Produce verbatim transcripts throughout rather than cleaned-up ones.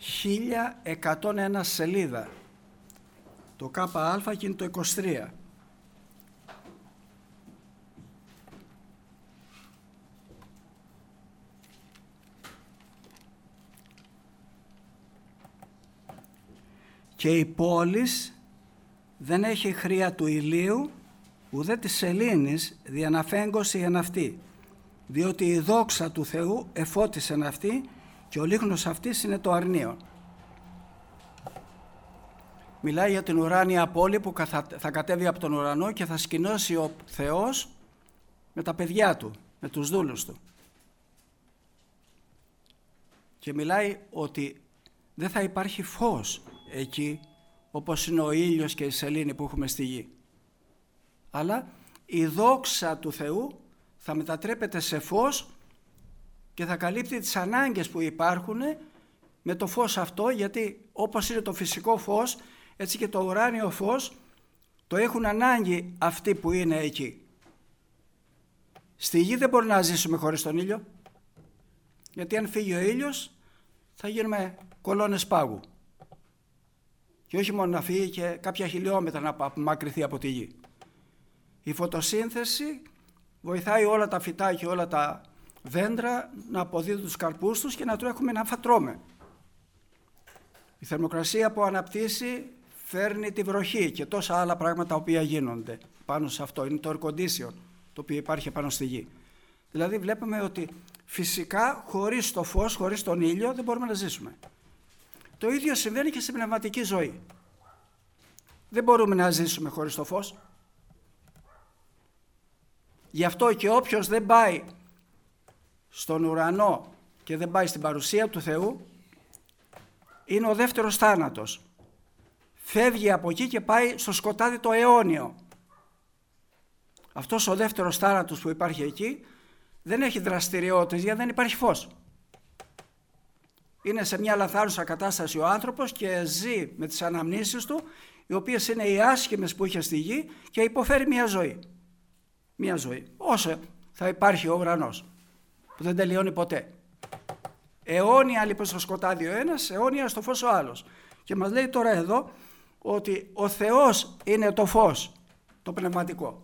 χίλια εκατόν ένα σελίδα. Το ΚΑ και είναι το είκοσι τρία. Και η πόλης δεν έχει χρειά του ηλίου, ουδέ της σελήνης διαναφέγκωση εν αυτή, διότι η δόξα του Θεού εφώτισεν αυτή και ο λίγνος αυτής είναι το αρνείο. Μιλάει για την ουράνια πόλη που θα κατέβει από τον ουρανό και θα σκηνώσει ο Θεός με τα παιδιά του, με τους δούλους του. Και μιλάει ότι δεν θα υπάρχει φως εκεί όπως είναι ο ήλιος και η σελήνη που έχουμε στη γη. Αλλά η δόξα του Θεού θα μετατρέπεται σε φως και θα καλύπτει τις ανάγκες που υπάρχουν με το φως αυτό, γιατί όπως είναι το φυσικό φως, έτσι και το ουράνιο φως το έχουν ανάγκη αυτοί που είναι εκεί. Στη γη δεν μπορούμε να ζήσουμε χωρίς τον ήλιο, γιατί αν φύγει ο ήλιος θα γίνουμε κολόνες πάγου. Και όχι μόνο να φύγει, και κάποια χιλιόμετρα να απομακρυνθεί από τη γη. Η φωτοσύνθεση βοηθάει όλα τα φυτά και όλα τα δέντρα να αποδίδουν τους καρπούς τους και να τρέχουμε να φατρώμε. Η θερμοκρασία που αναπτύσσει φέρνει τη βροχή και τόσα άλλα πράγματα τα οποία γίνονται πάνω σε αυτό. Είναι το air condition το οποίο υπάρχει πάνω στη γη. Δηλαδή βλέπουμε ότι φυσικά χωρίς το φως, χωρίς τον ήλιο δεν μπορούμε να ζήσουμε. Το ίδιο συμβαίνει και στην πνευματική ζωή. Δεν μπορούμε να ζήσουμε χωρίς το φως. Γι' αυτό και όποιος δεν πάει στον ουρανό και δεν πάει στην παρουσία του Θεού, είναι ο δεύτερος θάνατος. Φεύγει από εκεί και πάει στο σκοτάδι το αιώνιο. Αυτός ο δεύτερος θάνατος που υπάρχει εκεί δεν έχει δραστηριότητες, γιατί δεν υπάρχει φως. Είναι σε μια λανθάνουσα κατάσταση ο άνθρωπος και ζει με τις αναμνήσεις του, οι οποίες είναι οι άσχημες που είχε στη γη, και υποφέρει μια ζωή. Μια ζωή. Όσο θα υπάρχει ο ουρανός, που δεν τελειώνει ποτέ. Αιώνια λοιπόν στο σκοτάδι ο ένας, αιώνια στο φως ο άλλος. Και μας λέει τώρα εδώ ότι ο Θεός είναι το φως, το πνευματικό.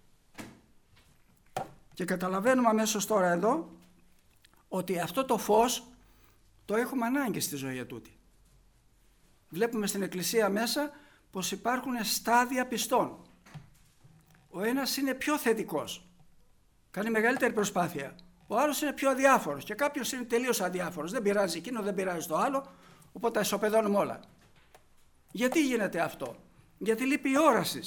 Και καταλαβαίνουμε αμέσως τώρα εδώ ότι αυτό το φως το έχουμε ανάγκη στη ζωή τούτη. Βλέπουμε στην Εκκλησία μέσα πως υπάρχουν στάδια πιστών. Ο ένας είναι πιο θετικός, κάνει μεγαλύτερη προσπάθεια. Ο άλλος είναι πιο αδιάφορος και κάποιος είναι τελείως αδιάφορος. Δεν πειράζει εκείνο, δεν πειράζει το άλλο, οπότε τα ισοπεδώνουμε όλα. Γιατί γίνεται αυτό? Γιατί λείπει η όραση.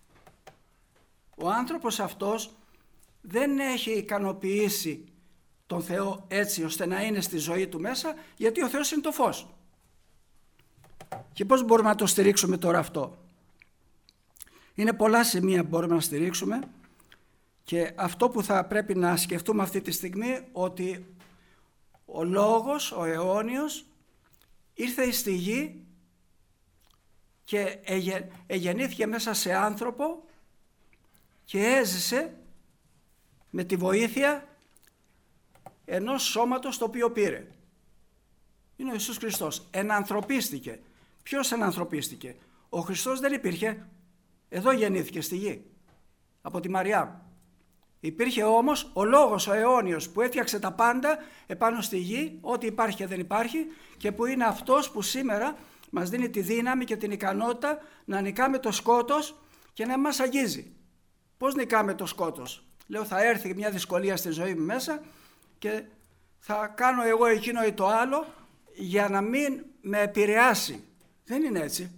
Ο άνθρωπος αυτός δεν έχει ικανοποιήσει τον Θεό έτσι ώστε να είναι στη ζωή του μέσα, γιατί ο Θεός είναι το φως. Και πώς μπορούμε να το στηρίξουμε τώρα αυτό? Είναι πολλά σημεία που μπορούμε να στηρίξουμε, και αυτό που θα πρέπει να σκεφτούμε αυτή τη στιγμή, ότι ο Λόγος, ο αιώνιος, ήρθε στη γη και εγεννήθηκε μέσα σε άνθρωπο και έζησε με τη βοήθεια ενός σώματος το οποίο πήρε. Είναι ο Ιησούς Χριστός. Ενανθρωπίστηκε. Ποιος ενανθρωπίστηκε? Ο Χριστός δεν υπήρχε. Εδώ γεννήθηκε στη γη, από τη Μαριά. Υπήρχε όμως ο Λόγος, ο αιώνιος, που έφτιαξε τα πάντα επάνω στη γη, ό,τι υπάρχει και δεν υπάρχει, και που είναι αυτός που σήμερα μας δίνει τη δύναμη και την ικανότητα να νικάμε το σκότος και να μας αγγίζει. Πώς νικάμε το σκότος? Λέω, θα έρθει μια δυσκολία στη ζωή μου μέσα και θα κάνω εγώ εκείνο ή το άλλο για να μην με επηρεάσει. Δεν είναι έτσι.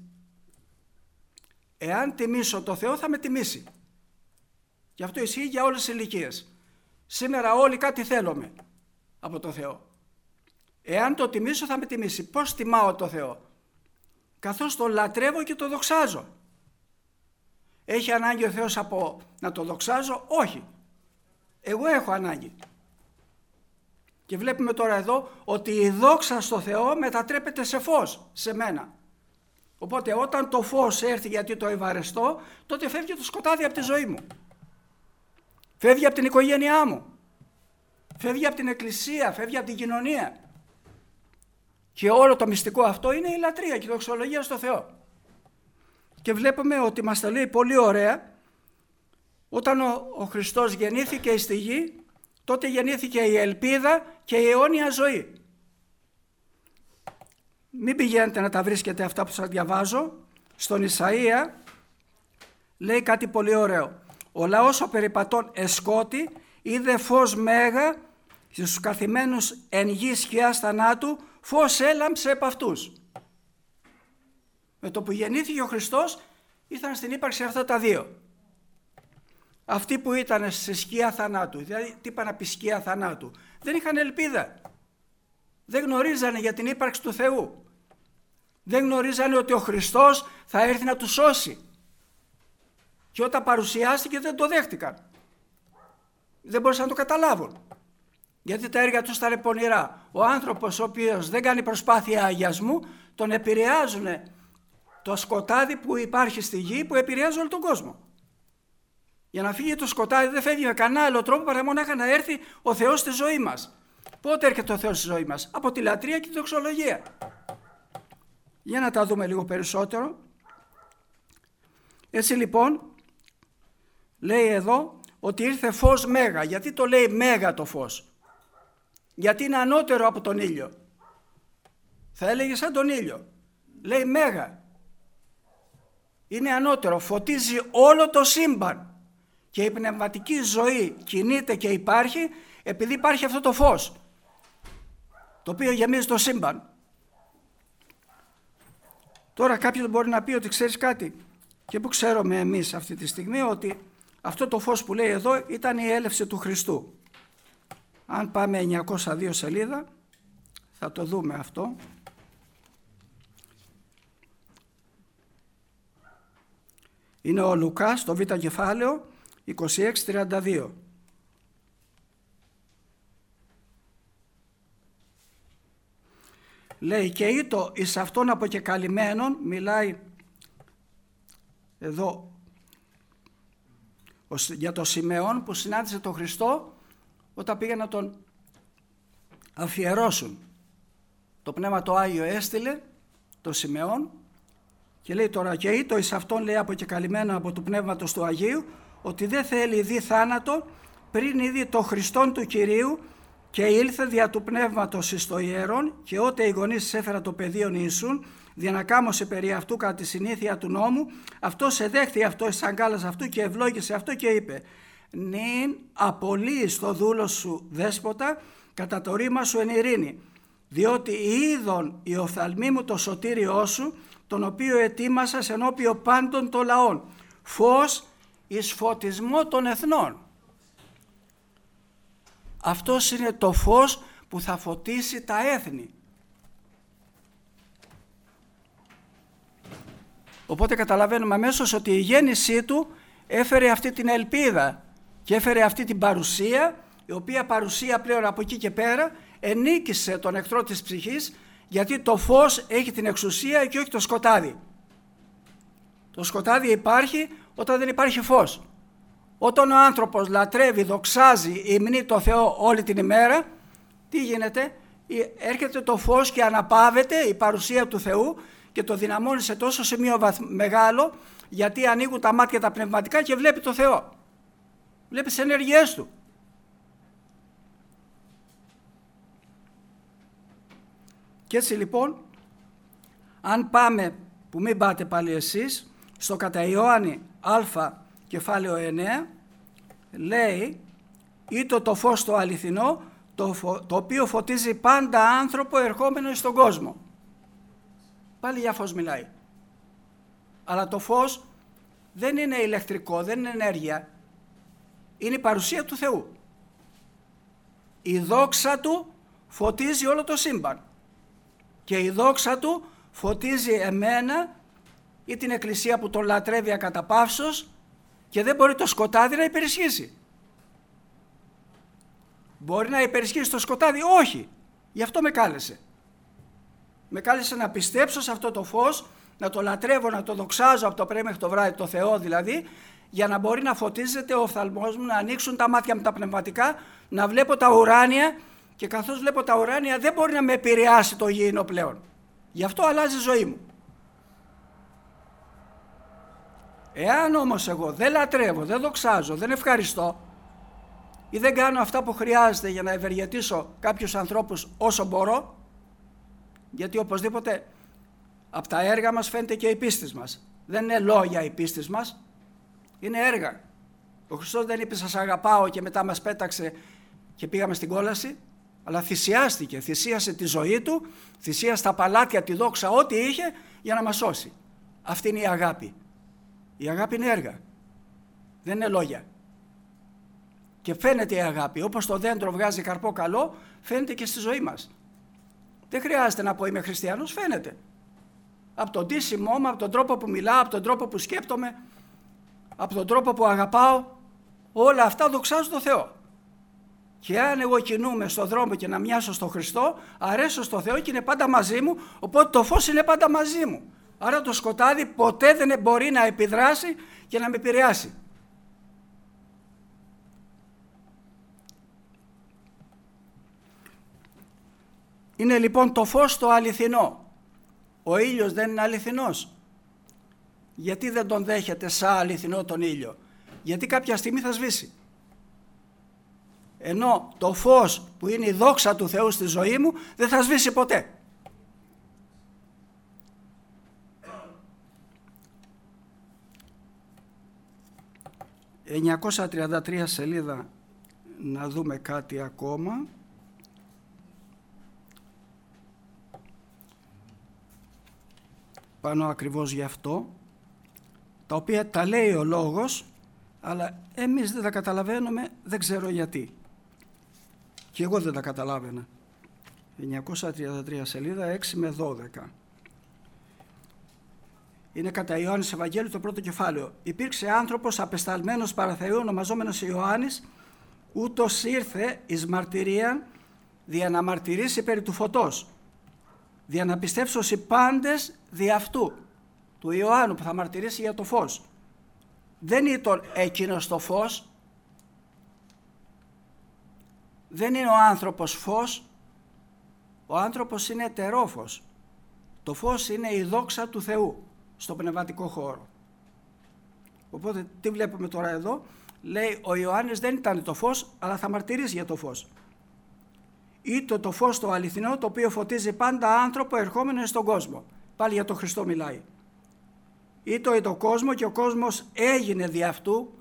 Εάν τιμήσω το Θεό, θα με τιμήσει. Γι' αυτό ισχύει για όλες τις ηλικίες. Σήμερα όλοι κάτι θέλουμε από το Θεό. Εάν το τιμήσω, θα με τιμήσει. Πώς τιμάω το Θεό? Καθώς το λατρεύω και το δοξάζω. Έχει ανάγκη ο Θεός από να το δοξάζω? Όχι. Εγώ έχω ανάγκη. Και βλέπουμε τώρα εδώ ότι η δόξα στο Θεό μετατρέπεται σε φως, σε μένα. Οπότε όταν το φως έρθει γιατί το ευαρεστώ, τότε φεύγει το σκοτάδι από τη ζωή μου. Φεύγει από την οικογένειά μου. Φεύγει από την εκκλησία, φεύγει από την κοινωνία. Και όλο το μυστικό αυτό είναι η λατρεία και η δοξολογία στο Θεό. Και βλέπουμε ότι μας τα λέει πολύ ωραία. Όταν ο, ο Χριστός γεννήθηκε στη γη, τότε γεννήθηκε η ελπίδα και η αιώνια ζωή. Μην πηγαίνετε να τα βρίσκετε αυτά που σας διαβάζω. Στον Ισαΐα λέει κάτι πολύ ωραίο. Ο λαός ο περιπατών εσκότη είδε φως μέγα στους καθημένους εν γη σκιάς θανάτου, φως έλαμψε επ' αυτούς. Με το που γεννήθηκε ο Χριστός ήρθαν στην ύπαρξη αυτά τα δύο. Αυτοί που ήταν σε σκιά θανάτου, δηλαδή τι είπα να πει σκιά θανάτου, δεν είχαν ελπίδα. Δεν γνωρίζανε για την ύπαρξη του Θεού. Δεν γνωρίζανε ότι ο Χριστός θα έρθει να τους σώσει. Και όταν παρουσιάστηκε δεν το δέχτηκαν. Δεν μπορούσαν να το καταλάβουν. Γιατί τα έργα τους ήταν πονηρά. Ο άνθρωπος ο οποίος δεν κάνει προσπάθεια αγιασμού, τον επηρεάζουν το σκοτάδι που υπάρχει στη γη, που επηρεάζει όλο τον κόσμο. Για να φύγει το σκοτάδι δεν φεύγει με κανένα άλλο τρόπο παρά μονάχα να έρθει ο Θεός στη ζωή μας. Πότε έρχεται ο Θεός στη ζωή μας? Από τη λατρεία και τη δοξολογία. Για να τα δούμε λίγο περισσότερο. Έτσι λοιπόν λέει εδώ ότι ήρθε φως μέγα. Γιατί το λέει μέγα το φως? Γιατί είναι ανώτερο από τον ήλιο. Θα έλεγε σαν τον ήλιο. Λέει μέγα. Είναι ανώτερο. Φωτίζει όλο το σύμπαν. Και η πνευματική ζωή κινείται και υπάρχει επειδή υπάρχει αυτό το φως. Το οποίο γεμίζει το σύμπαν. Τώρα κάποιος μπορεί να πει ότι ξέρεις κάτι. Και που ξέρουμε εμείς αυτή τη στιγμή ότι αυτό το φως που λέει εδώ ήταν η έλευση του Χριστού. Αν πάμε εννιακόσια δύο σελίδα θα το δούμε αυτό. Είναι ο Λουκάς, το β κεφάλαιο, είκοσι έξι τριάντα δύο. Λέει και ήτο εις αυτόν αποκεκαλυμμένον, μιλάει εδώ για το Σιμεών που συνάντησε τον Χριστό όταν πήγε να τον αφιερώσουν. Το Πνεύμα το Άγιο έστειλε το Σιμεών και λέει τώρα και ήτο εις αυτόν, λέει, αποκεκαλυμμένο από του Πνεύματος του Αγίου, ότι δεν θέλει δει θάνατο πριν είδει το Χριστόν του Κυρίου, και ήλθε δια του Πνεύματος εις το ιερόν, και ότε οι γονείς έφερα το παιδίον Ιησούν, διανακάμωσε περί αυτού κατά τη συνήθεια του νόμου, αυτός εδέχθη αυτό εις αγκάλας αυτού και ευλόγησε αυτό και είπε: νυν απολύεις το δούλο σου δέσποτα, κατά το ρήμα σου εν ειρήνη, διότι είδον η οφθαλμή μου το σωτήριό σου, τον οποίο ετοίμασας ενώπιο πάντων των λαών, φως εις φωτισμό των εθνών. Αυτός είναι το φως που θα φωτίσει τα έθνη. Οπότε καταλαβαίνουμε αμέσως ότι η γέννησή του έφερε αυτή την ελπίδα και έφερε αυτή την παρουσία, η οποία παρουσία πλέον από εκεί και πέρα ενίκησε τον εχθρό της ψυχής, γιατί το φως έχει την εξουσία και όχι το σκοτάδι. Το σκοτάδι υπάρχει όταν δεν υπάρχει φως. Όταν ο άνθρωπος λατρεύει, δοξάζει, υμνεί το Θεό όλη την ημέρα, τι γίνεται? Έρχεται το φως και αναπαύεται η παρουσία του Θεού και το δυναμώνει σε τόσο σημείο μεγάλο, γιατί ανοίγουν τα μάτια τα πνευματικά και βλέπει το Θεό. Βλέπει τις ενέργειές του. Και έτσι λοιπόν, αν πάμε, που μην πάτε πάλι εσείς, στο κατά Ιωάννη α κεφάλαιο εννέα, λέει «Ήτο το φως το αληθινό, το, φω, το οποίο φωτίζει πάντα άνθρωπο ερχόμενο στον κόσμο». Πάλι για φως μιλάει. Αλλά το φως δεν είναι ηλεκτρικό, δεν είναι ενέργεια. Είναι η παρουσία του Θεού. Η δόξα του φωτίζει όλο το σύμπαν. Και η δόξα του φωτίζει εμένα ή την εκκλησία που τον λατρεύει ακαταπαύσως, και δεν μπορεί το σκοτάδι να υπερισχύσει. Μπορεί να υπερισχύσει το σκοτάδι? Όχι. Γι' αυτό με κάλεσε. Με κάλεσε να πιστέψω σε αυτό το φως, να το λατρεύω, να το δοξάζω από το πρωί μέχρι το βράδυ, το Θεό δηλαδή, για να μπορεί να φωτίζεται ο οφθαλμός μου, να ανοίξουν τα μάτια μου τα πνευματικά, να βλέπω τα ουράνια και καθώς βλέπω τα ουράνια δεν μπορεί να με επηρεάσει το γήινο πλέον. Γι' αυτό αλλάζει η ζωή μου. Εάν όμως εγώ δεν λατρεύω, δεν δοξάζω, δεν ευχαριστώ ή δεν κάνω αυτά που χρειάζεται για να ευεργετήσω κάποιους ανθρώπους όσο μπορώ, γιατί οπωσδήποτε από τα έργα μας φαίνεται και η πίστη μας. Δεν είναι λόγια η πίστη μας, είναι έργα. Ο Χριστός δεν είπε σας αγαπάω και μετά μας πέταξε και πήγαμε στην κόλαση, αλλά θυσιάστηκε, θυσίασε τη ζωή του, θυσίασε τα παλάτια, τη δόξα, ό,τι είχε για να μας σώσει. Αυτή είναι η αγάπη. Η αγάπη είναι έργα, δεν είναι λόγια. Και φαίνεται η αγάπη, όπως το δέντρο βγάζει καρπό καλό, φαίνεται και στη ζωή μας. Δεν χρειάζεται να πω είμαι χριστιανός, φαίνεται. Από τον ντύσιμό μου, από τον τρόπο που μιλάω, από τον τρόπο που σκέπτομαι, από τον τρόπο που αγαπάω, όλα αυτά δοξάζουν τον Θεό. Και αν εγώ κινούμαι στον δρόμο και να μοιάσω στον Χριστό, αρέσω στον Θεό και είναι πάντα μαζί μου, οπότε το φως είναι πάντα μαζί μου. Άρα το σκοτάδι ποτέ δεν μπορεί να επιδράσει και να με επηρεάσει. Είναι λοιπόν το φως το αληθινό. Ο ήλιος δεν είναι αληθινός. Γιατί δεν τον δέχεται σαν αληθινό τον ήλιο? Γιατί κάποια στιγμή θα σβήσει. Ενώ το φως που είναι η δόξα του Θεού στη ζωή μου δεν θα σβήσει ποτέ. εννιακόσια τριάντα τρία σελίδα να δούμε κάτι ακόμα. Πάνω ακριβώς γι' αυτό, τα οποία τα λέει ο λόγος, αλλά εμείς δεν τα καταλαβαίνουμε, δεν ξέρω γιατί. Και εγώ δεν τα καταλάβαινα. εννιακόσια τριάντα τρία σελίδα έξι με δώδεκα. Είναι κατά Ιωάννης Ευαγγέλιο το πρώτο κεφάλαιο. Υπήρξε άνθρωπος απεσταλμένος παρά Θεού, ονομαζόμενος Ιωάννης, ούτως ήρθε εις μαρτυρίαν δια να μαρτυρήσει περί του φωτός, δια να πιστέψωσι πάντες δι' αυτού, του Ιωάννου που θα μαρτυρήσει για το φως. Δεν ήταν εκείνος το φως, δεν είναι ο άνθρωπος φως, ο άνθρωπος είναι τερόφως. Το φως είναι η δόξα του Θεού στο πνευματικό χώρο. Οπότε τι βλέπουμε τώρα εδώ? Λέει ο Ιωάννης δεν ήταν το φως, αλλά θα μαρτυρήσει για το φως. Ή το, το φως το αληθινό, το οποίο φωτίζει πάντα άνθρωπο ερχόμενο στον κόσμο. Πάλι για τον Χριστό μιλάει. Ή το, το κόσμο και ο κόσμος έγινε δι' αυτού.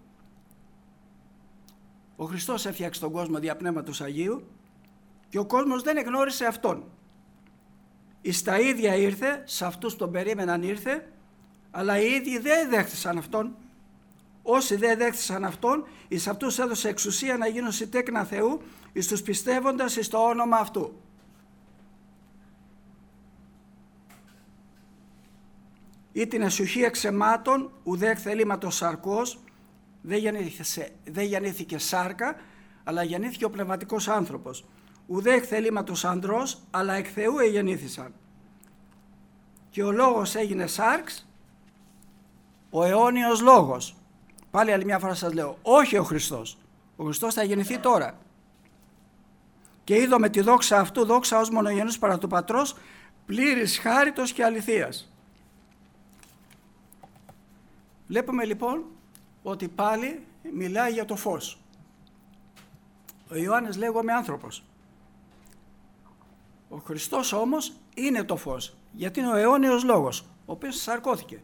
Ο Χριστός έφτιαξε τον κόσμο δια Πνεύματος Αγίου και ο κόσμος δεν εγνώρισε Αυτόν. Εις τα ίδια ήρθε, σε αυτούς τον περίμεναν ήρθε, αλλά οι ίδιοι δεν δέχτησαν Αυτόν. Όσοι δεν δέχτησαν Αυτόν, εις αυτούς έδωσε εξουσία να γίνουν τέκνα Θεού, εις τους πιστεύοντας εις το όνομα Αυτού. Ή την ασιουχή εξαιμάτων, ουδέ εκθελήματος σαρκός, δεν γεννήθηκε, δεν γεννήθηκε σάρκα, αλλά γεννήθηκε ο πνευματικός άνθρωπος. Ουδέ εκθελήματος ανδρός, αλλά εκ Θεού εγεννήθησαν. Και ο λόγος έγινε σάρξ, ο αιώνιος λόγος. Πάλι άλλη μια φορά σας λέω, όχι ο Χριστός. Ο Χριστός θα γεννηθεί τώρα. Και είδω με τη δόξα αυτού, δόξα ως μονογενούς παρά του Πατρός, πλήρης χάριτος και αληθείας. Βλέπουμε λοιπόν ότι πάλι μιλάει για το φως. Ο Ιωάννης λέει εγώ είμαι άνθρωπος. Ο Χριστός όμως είναι το φως, γιατί είναι ο αιώνιος λόγος, ο οποίος σαρκώθηκε.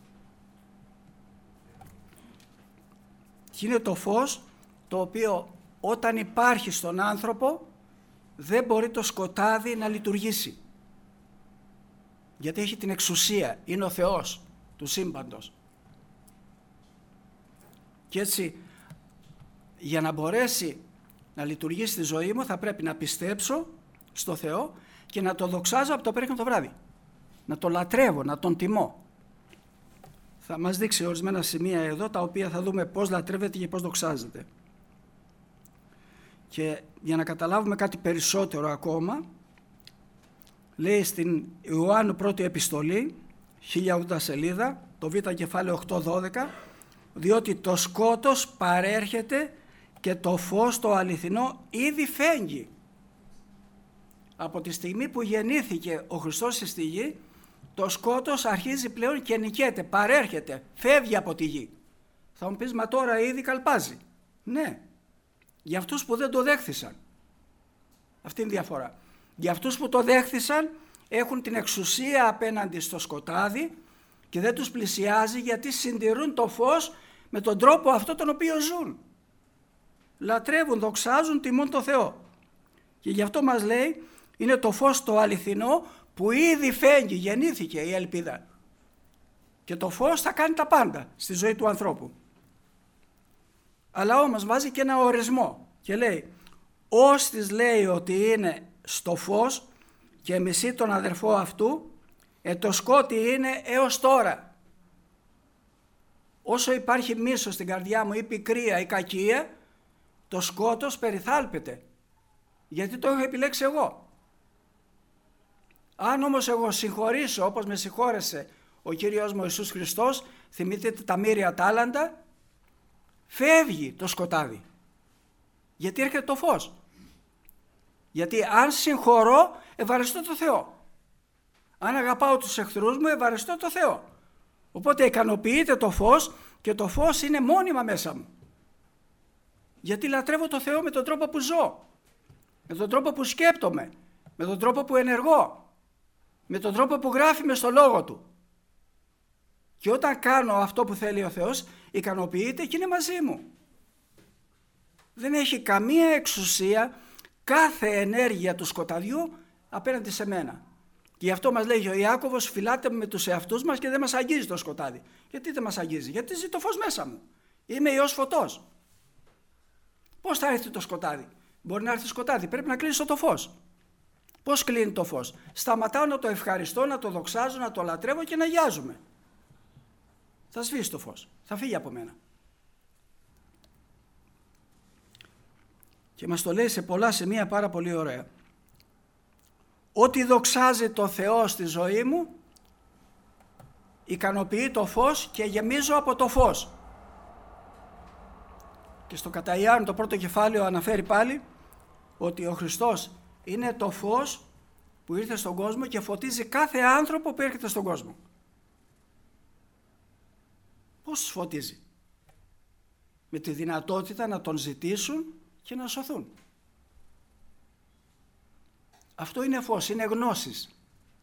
Και είναι το φως το οποίο όταν υπάρχει στον άνθρωπο δεν μπορεί το σκοτάδι να λειτουργήσει. Γιατί έχει την εξουσία, είναι ο Θεός του σύμπαντος. Και έτσι για να μπορέσει να λειτουργήσει στη ζωή μου θα πρέπει να πιστέψω στο Θεό και να το δοξάζω από το πρωί το βράδυ. Να το λατρεύω, να τον τιμώ. Θα μας δείξει ορισμένα σημεία εδώ τα οποία θα δούμε πώς λατρεύεται και πώς δοξάζεται. Και για να καταλάβουμε κάτι περισσότερο ακόμα, λέει στην Ιωάννου πρώτη επιστολή, χίλια ογδόντα σελίδα, το Β κεφάλαιο οκτώ δώδεκα, διότι το σκότος παρέρχεται και το φως το αληθινό ήδη φέγγει. από τη στιγμή που γεννήθηκε ο Χριστός στη γη, το σκότος αρχίζει πλέον και νικέται, παρέρχεται, φεύγει από τη γη. Θα μου πεις, μα τώρα ήδη καλπάζει. Ναι, για αυτούς που δεν το δέχθησαν. Αυτή είναι η διαφορά. Για αυτούς που το δέχθησαν έχουν την εξουσία απέναντι στο σκοτάδι και δεν τους πλησιάζει, γιατί συντηρούν το φως με τον τρόπο αυτό τον οποίο ζουν. Λατρεύουν, δοξάζουν, τιμούν το Θεό. Και γι' αυτό μας λέει, είναι το φως το αληθινό που ήδη φέγγει, γεννήθηκε η ελπίδα. Και το φως θα κάνει τα πάντα στη ζωή του ανθρώπου. Αλλά όμως βάζει και ένα ορισμό και λέει, όστις λέει ότι είναι στο φως και μισεί τον αδερφό αυτού, ε, το σκότι είναι έως τώρα. Όσο υπάρχει μίσος στην καρδιά μου ή πικρία ή κακία, το σκότος περιθάλπεται, γιατί το έχω επιλέξει εγώ. Αν όμως εγώ συγχωρήσω όπως με συγχώρεσε ο Κύριος μου Ιησούς Χριστός, θυμηθείτε τα μοίρια τάλαντα, φεύγει το σκοτάδι, γιατί έρχεται το φως. Γιατί αν συγχωρώ, ευαρεστώ το Θεό. Αν αγαπάω τους εχθρούς μου, ευαρεστώ το Θεό. Οπότε ικανοποιείται το φως και το φως είναι μόνιμα μέσα μου. Γιατί λατρεύω το Θεό με τον τρόπο που ζω, με τον τρόπο που σκέπτομαι, με τον τρόπο που ενεργώ, με τον τρόπο που γράφει μες στο λόγο Του. Και όταν κάνω αυτό που θέλει ο Θεός, ικανοποιείται και είναι μαζί μου. Δεν έχει καμία εξουσία κάθε ενέργεια του σκοταδιού απέναντι σε μένα. Και γι' αυτό μας λέει ο Ιάκωβος, φυλάτε με τους εαυτούς μας και δεν μας αγγίζει το σκοτάδι. Γιατί δεν μας αγγίζει? Γιατί ζει το φως μέσα μου. Είμαι Υιός φωτός. Πώς θα έρθει το σκοτάδι? Μπορεί να έρθει σκοτάδι, πρέπει να κλείσω το φως. Πώς κλείνει το φως? Σταματάω να το ευχαριστώ, να το δοξάζω, να το λατρεύω και να γιάζουμε. Θα σβήσει το φως, θα φύγει από μένα. Και μας το λέει σε πολλά σημεία πάρα πολύ ωραία. Ό,τι δοξάζει το Θεό στη ζωή μου, ικανοποιεί το φως και γεμίζω από το φως. Και στο κατά Ιωάννου το πρώτο κεφάλαιο αναφέρει πάλι ότι ο Χριστός είναι το φως που ήρθε στον κόσμο και φωτίζει κάθε άνθρωπο που έρχεται στον κόσμο. Πώς τους φωτίζει? Με τη δυνατότητα να τον ζητήσουν και να σωθούν. Αυτό είναι φως, είναι γνώσεις.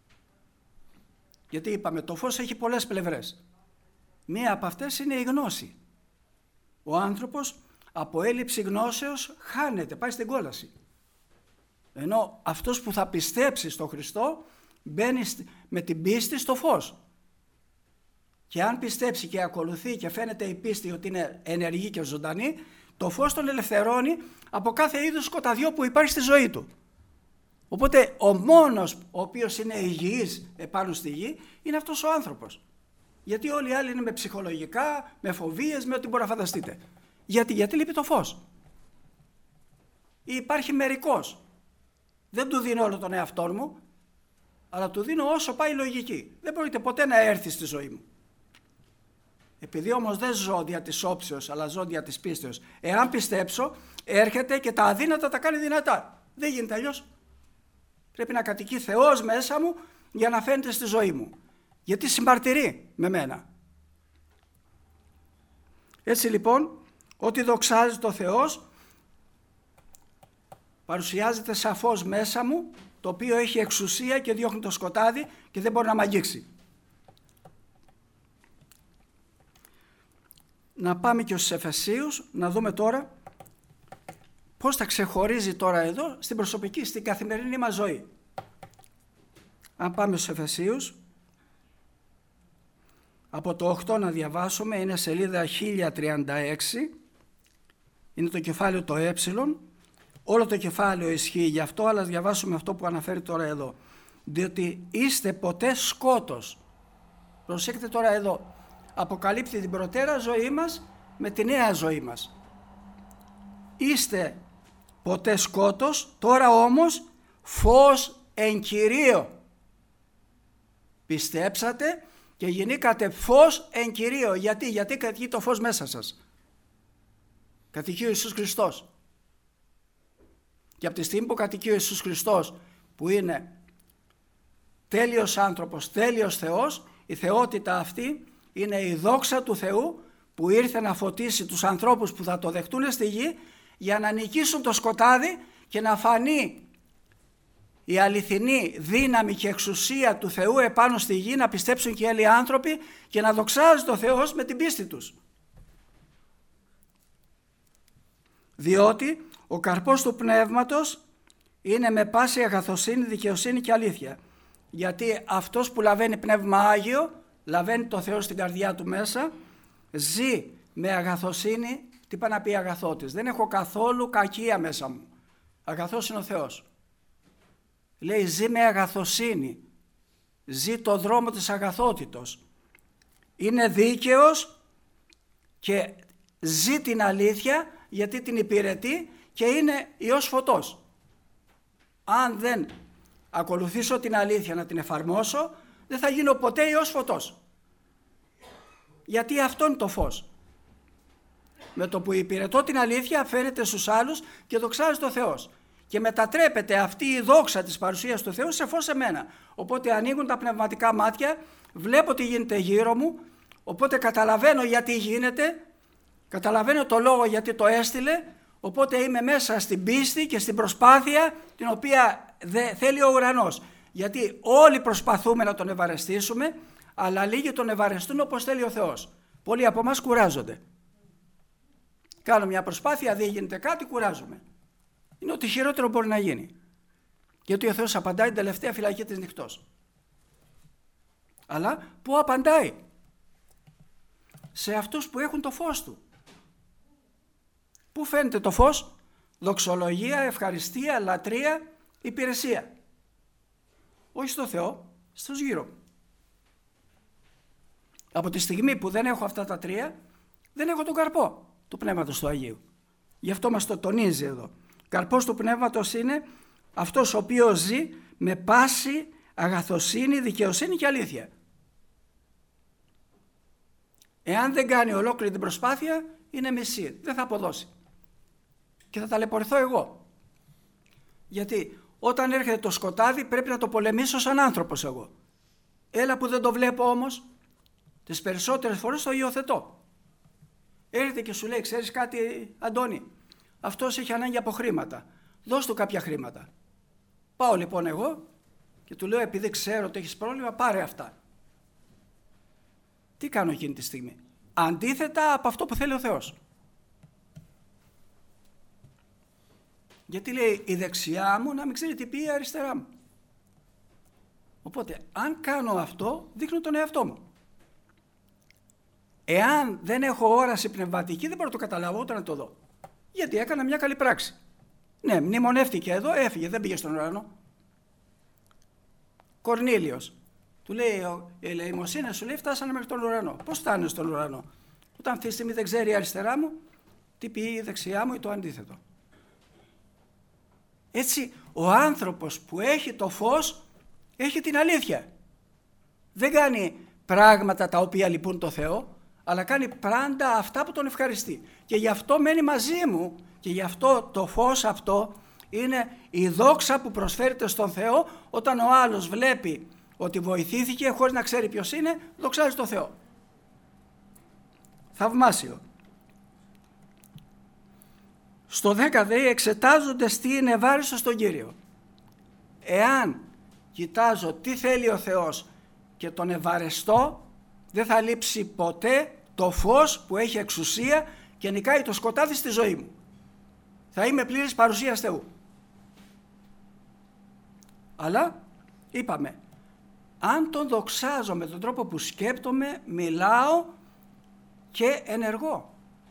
Γιατί είπαμε, το φως έχει πολλές πλευρές. Μία από αυτές είναι η γνώση. Ο άνθρωπος από έλλειψη γνώσεως χάνεται, πάει στην κόλαση. Ενώ αυτός που θα πιστέψει στο Χριστό μπαίνει με την πίστη στο φως. Και αν πιστέψει και ακολουθεί και φαίνεται η πίστη ότι είναι ενεργή και ζωντανή, το φως τον ελευθερώνει από κάθε είδους σκοταδιό που υπάρχει στη ζωή του. Οπότε ο μόνος ο οποίος είναι υγιής επάνω στη γη είναι αυτός ο άνθρωπος. Γιατί όλοι οι άλλοι είναι με ψυχολογικά, με φοβίες, με ό,τι μπορεί να φανταστείτε. Γιατί, γιατί λείπει το φως. Ή υπάρχει μερικός. Δεν του δίνω όλο τον εαυτό μου, αλλά του δίνω όσο πάει η λογική. Δεν μπορείτε ποτέ να έρθει στη ζωή μου. Επειδή όμως δεν ζω δια της όψεως, αλλά ζω δια της πίστεως. Εάν πιστέψω, έρχεται και τα αδύνατα τα κάνει δυνατά. Δεν γίνεται αλλιώς. Πρέπει να κατοικεί Θεός μέσα μου για να φαίνεται στη ζωή μου. Γιατί συμπαρτηρεί με μένα. Έτσι λοιπόν, ό,τι δοξάζει το Θεός, παρουσιάζεται σαφώς μέσα μου, το οποίο έχει εξουσία και διώχνει το σκοτάδι και δεν μπορεί να μ' αγγίξει. Να πάμε και στους Εφεσίους, να δούμε τώρα πώς τα ξεχωρίζει τώρα εδώ στην προσωπική, στην καθημερινή μας ζωή. Αν πάμε στους Εφεσίους, από το οκτώ να διαβάσουμε, είναι σελίδα χίλια τριάντα έξι, είναι το κεφάλαιο το ε, όλο το κεφάλαιο ισχύει γι' αυτό, αλλά διαβάσουμε αυτό που αναφέρει τώρα εδώ. Διότι είστε ποτέ σκότος. Προσέξτε τώρα εδώ. Αποκαλύπτει την προτέρα ζωή μας με τη νέα ζωή μας. Είστε ποτέ σκότος, τώρα όμως φως εν Κυρίω. Πιστέψατε και γεννήκατε φως εν Κυρίω. Γιατί, γιατί κατοικεί το φως μέσα σας. Κατοικεί ο Ιησούς Χριστός. Και από τη στιγμή που κατοικεί ο Ιησούς Χριστός, που είναι τέλειος άνθρωπος, τέλειος Θεός, η θεότητα αυτή είναι η δόξα του Θεού που ήρθε να φωτίσει τους ανθρώπους που θα το δεχτούν στη γη για να νικήσουν το σκοτάδι και να φανεί η αληθινή δύναμη και εξουσία του Θεού επάνω στη γη, να πιστέψουν και οι άλλοι άνθρωποι και να δοξάζει το Θεός με την πίστη τους. Διότι ο καρπός του πνεύματος είναι με πάση αγαθοσύνη, δικαιοσύνη και αλήθεια. Γιατί αυτός που λαβαίνει πνεύμα Άγιο, λαβαίνει το Θεό στην καρδιά του μέσα, ζει με αγαθοσύνη. Τι πάει να πει αγαθότης? Δεν έχω καθόλου κακία μέσα μου. Αγαθός είναι ο Θεός. Λέει ζει με αγαθοσύνη, ζει το δρόμο της αγαθότητος. Είναι δίκαιος και ζει την αλήθεια γιατί την υπηρετεί και είναι Υιός φωτός. Αν δεν ακολουθήσω την αλήθεια να την εφαρμόσω, δεν θα γίνω ποτέ Υιός φωτός. Γιατί αυτό είναι το φως. Με το που υπηρετώ την αλήθεια φαίνεται στους άλλους και δοξάζει το Θεός. Και μετατρέπεται αυτή η δόξα της παρουσίας του Θεού σε φως σε μένα. Οπότε ανοίγουν τα πνευματικά μάτια, βλέπω τι γίνεται γύρω μου, οπότε καταλαβαίνω γιατί γίνεται, καταλαβαίνω το λόγο γιατί το έστειλε, οπότε είμαι μέσα στην πίστη και στην προσπάθεια την οποία δε, θέλει ο ουρανός. Γιατί όλοι προσπαθούμε να τον ευαρεστήσουμε, αλλά λίγοι τον ευαρεστούν όπως θέλει ο Θεός. Πολλοί από εμάς κουράζονται. Κάνω μια προσπάθεια, δεν γίνεται κάτι, κουράζομαι. Είναι ότι χειρότερο μπορεί να γίνει. Γιατί ο Θεός απαντάει την τελευταία φυλακή της νυχτός. Αλλά πού απαντάει? Σε αυτούς που έχουν το φως του. Πού φαίνεται το φως? Δοξολογία, ευχαριστία, λατρεία, υπηρεσία. Όχι στο Θεό, στους γύρω μου. Από τη στιγμή που δεν έχω αυτά τα τρία, δεν έχω τον καρπό του Πνεύματος του Αγίου. Γι' αυτό μας το τονίζει εδώ. Καρπός του Πνεύματος είναι αυτός ο οποίος ζει με πάση αγαθοσύνη, δικαιοσύνη και αλήθεια. Εάν δεν κάνει ολόκληρη την προσπάθεια, είναι μισή, δεν θα αποδώσει. Και θα ταλαιπωρηθώ εγώ. Γιατί όταν έρχεται το σκοτάδι πρέπει να το πολεμήσω σαν άνθρωπος εγώ. Έλα που δεν το βλέπω όμως, τις περισσότερες φορές το υιοθετώ. Έρχεται και σου λέει, ξέρεις κάτι Αντώνη, αυτός έχει ανάγκη από χρήματα, δώσ' του κάποια χρήματα. Πάω λοιπόν εγώ και του λέω, επειδή ξέρω ότι έχεις πρόβλημα, πάρε αυτά. Τι κάνω εκείνη τη στιγμή? Αντίθετα από αυτό που θέλει ο Θεός. Γιατί λέει η δεξιά μου να μην ξέρει τι πει η αριστερά μου. Οπότε αν κάνω αυτό, δείχνω τον εαυτό μου. Εάν δεν έχω όραση πνευματική, δεν μπορώ να το καταλάβω όταν να το δω. Γιατί έκανα μια καλή πράξη. Ναι, μνημονεύτηκε εδώ, έφυγε, δεν πήγε στον ουρανό. Κορνήλιος. Του λέει, η ελεημοσύνη σου λέει, φτάσανε μέχρι τον ουρανό. Πώς φτάνει στον ουρανό? Όταν αυτή τη στιγμή δεν ξέρει η αριστερά μου, τι πει η δεξιά μου ή το αντίθετο. Έτσι, ο άνθρωπος που έχει το φως, έχει την αλήθεια. Δεν κάνει πράγματα τα οποία λυπούν το Θεό, αλλά κάνει πάντα αυτά που τον ευχαριστεί. Και γι' αυτό μένει μαζί μου και γι' αυτό το φως αυτό είναι η δόξα που προσφέρεται στον Θεό όταν ο άλλος βλέπει ότι βοηθήθηκε χωρίς να ξέρει ποιος είναι, δοξάζει το Θεό. Θαυμάσιο. Στο δέκα δε εξετάζοντες τι είναι ευάριστο στον Κύριο. Εάν κοιτάζω τι θέλει ο Θεός και τον ευαρεστώ, δεν θα λείψει ποτέ το φως που έχει εξουσία και νικάει το σκοτάδι στη ζωή μου. Θα είμαι πλήρης παρουσίας Θεού. Αλλά είπαμε, αν τον δοξάζω με τον τρόπο που σκέπτομαι, μιλάω και ενεργώ.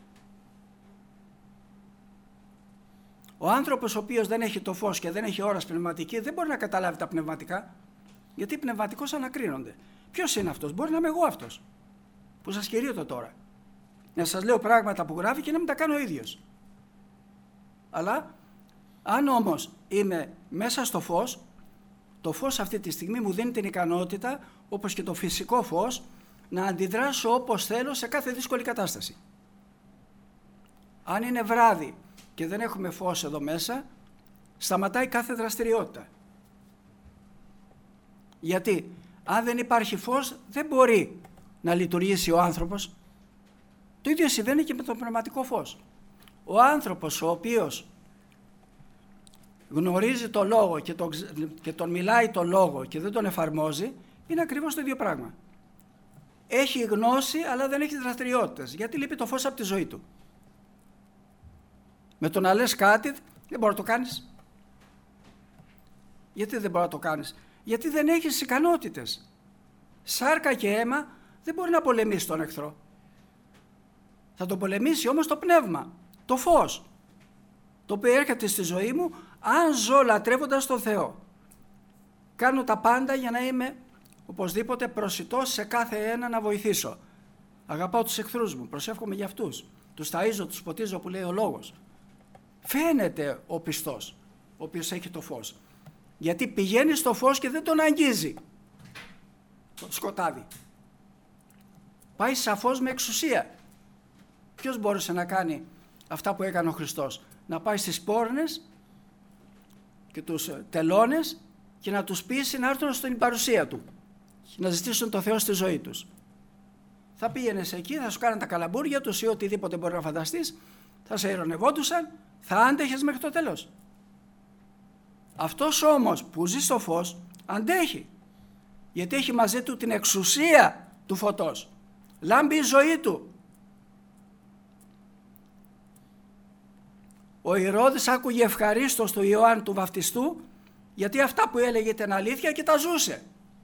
Ο άνθρωπος ο οποίος δεν έχει το φως και δεν έχει όραση πνευματική δεν μπορεί να καταλάβει τα πνευματικά, γιατί οι πνευματικώς ανακρίνονται. Ποιος είναι αυτός? Μπορεί να είμαι εγώ αυτός που σας κηρύττω τώρα. Να σας λέω πράγματα που γράφει και να μην τα κάνω ο ίδιος. Αλλά αν όμως είμαι μέσα στο φως, το φως αυτή τη στιγμή μου δίνει την ικανότητα, όπως και το φυσικό φως, να αντιδράσω όπως θέλω σε κάθε δύσκολη κατάσταση. Αν είναι βράδυ και δεν έχουμε φως εδώ μέσα, σταματάει κάθε δραστηριότητα. Γιατί αν δεν υπάρχει φως δεν μπορεί να λειτουργήσει ο άνθρωπος. Το ίδιο συμβαίνει και με το πνευματικό φως. Ο άνθρωπος ο οποίος γνωρίζει το λόγο και τον, και τον μιλάει το λόγο και δεν τον εφαρμόζει, είναι ακριβώς το ίδιο πράγμα. Έχει γνώση αλλά δεν έχει δραστηριότητες. Γιατί λείπει το φως από τη ζωή του. Με το να λες κάτι δεν μπορεί να το κάνεις. Γιατί δεν μπορεί να το κάνεις? Γιατί δεν έχεις ικανότητες. Σάρκα και αίμα δεν μπορεί να πολεμήσει τον εχθρό. Θα τον πολεμήσει όμως το πνεύμα, το φως, το οποίο έρχεται στη ζωή μου αν ζω λατρεύοντας τον Θεό. Κάνω τα πάντα για να είμαι οπωσδήποτε προσιτός σε κάθε ένα να βοηθήσω. Αγαπάω τους εχθρούς μου, προσεύχομαι για αυτούς. Τους ταΐζω, τους ποτίζω που λέει ο λόγος. Φαίνεται ο πιστός, ο οποίος έχει το φως. Γιατί πηγαίνει στο φως και δεν τον αγγίζει το σκοτάδι. Πάει σαφώς με εξουσία. Ποιος μπόρεσε να κάνει αυτά που έκανε ο Χριστός? Να πάει στις πόρνες και τους τελώνες και να τους πείσει να έρθουν στην παρουσία του, να ζητήσουν το Θεό στη ζωή τους. Θα πήγαινες εκεί, θα σου κάνουν τα καλαμπούρια τους ή οτιδήποτε μπορεί να φανταστείς, θα σε ειρωνευόντουσαν, θα άντεχες μέχρι το τέλος. Αυτός όμως που ζει στο φως αντέχει, γιατί έχει μαζί του την εξουσία του φωτός. Λάμπει η ζωή του. Ο Ηρώδης άκουγε ευχαρίστως του Ιωάννη του Βαφτιστού, γιατί αυτά που έλεγε ήταν αλήθεια και τα ζούσε.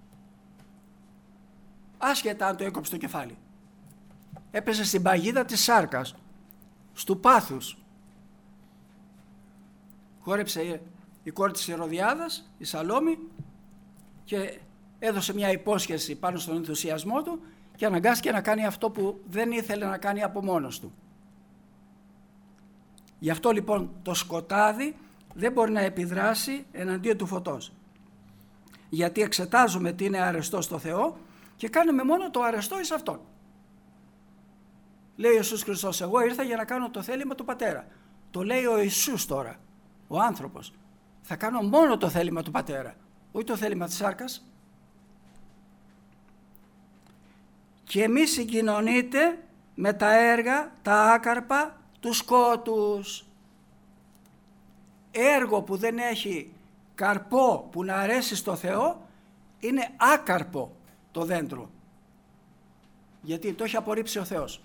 Άσχετα αν το έκοψε το κεφάλι. Έπεσε στην παγίδα της σάρκας, στου πάθους. Χόρεψε η κόρη της Ηρωδιάδας, η Σαλόμη, και έδωσε μια υπόσχεση πάνω στον ενθουσιασμό του και αναγκάστηκε να κάνει αυτό που δεν ήθελε να κάνει από μόνος του. Γι' αυτό λοιπόν το σκοτάδι δεν μπορεί να επιδράσει εναντίον του φωτός. Γιατί εξετάζουμε τι είναι αρεστό στο Θεό και κάνουμε μόνο το αρεστό εις Αυτόν. Λέει ο Ιησούς Χριστός, εγώ ήρθα για να κάνω το θέλημα του Πατέρα. Το λέει ο Ιησούς τώρα, ο άνθρωπος. Θα κάνω μόνο το θέλημα του Πατέρα, όχι το θέλημα της σάρκας. Και μη συγκοινωνείτε με τα έργα, τα άκαρπα του σκότους. Έργο που δεν έχει καρπό που να αρέσει στο Θεό είναι άκαρπο το δέντρο. Γιατί το έχει απορρίψει ο Θεός.